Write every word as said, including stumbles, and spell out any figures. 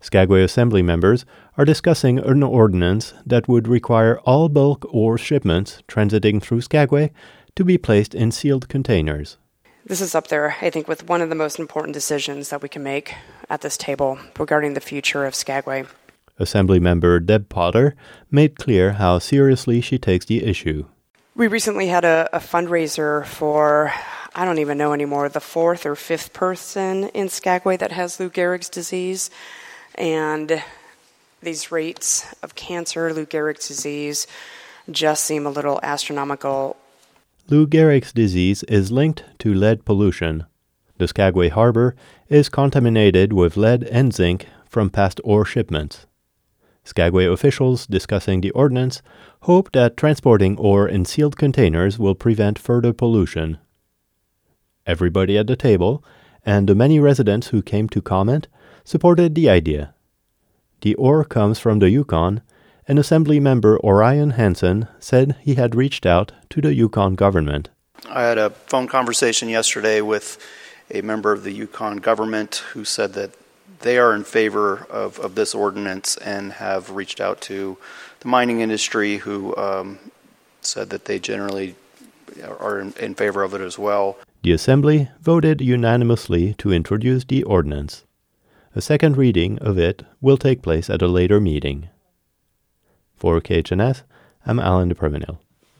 Skagway Assembly members are discussing an ordinance that would require all bulk ore shipments transiting through Skagway to be placed in sealed containers. This is up there, I think, with one of the most important decisions that we can make at this table regarding the future of Skagway. Assemblymember Deb Potter made clear how seriously she takes the issue. We recently had a, a fundraiser for, I don't even know anymore, the fourth or fifth person in Skagway that has Lou Gehrig's disease. And these rates of cancer, Lou Gehrig's disease, just seem a little astronomical. Lou Gehrig's disease is linked to lead pollution. The Skagway Harbor is contaminated with lead and zinc from past ore shipments. Skagway officials discussing the ordinance hope that transporting ore in sealed containers will prevent further pollution. Everybody at the table, and the many residents who came to comment, supported the idea. The ore comes from the Yukon, and Assembly member Orion Hansen said he had reached out to the Yukon government. I had a phone conversation yesterday with a member of the Yukon government who said that they are in favor of, of this ordinance and have reached out to the mining industry, who um, said that they generally are in, in favor of it as well. The Assembly voted unanimously to introduce the ordinance. A second reading of it will take place at a later meeting. For K H N S, I'm Alan de Permanil.